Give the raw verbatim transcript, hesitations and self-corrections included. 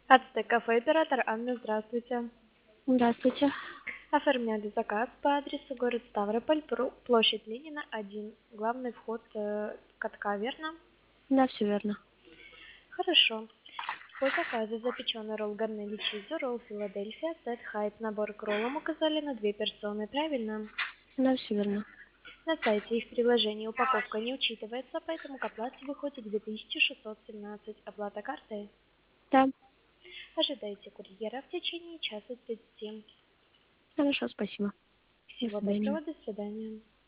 Ацтек кафе, оператор Анна, здравствуйте. Здравствуйте. Оформляли заказ по адресу город Ставрополь, пру- площадь Ленина, один. Главный вход э, катка, верно? Да, все верно. Хорошо. По заказу запеченный ролл гарнели чизу, ролл Филадельфия, сет хайт, набор к роллам указали на две персоны, правильно? Да, все верно. На сайте и в приложении упаковка не учитывается, поэтому к оплате выходит две тысячи шестьсот семнадцать. Оплата картой. Да, Ожидайте курьера в течение часа тридцати. хорошо, спасибо. До Всего свидания. доброго, до свидания.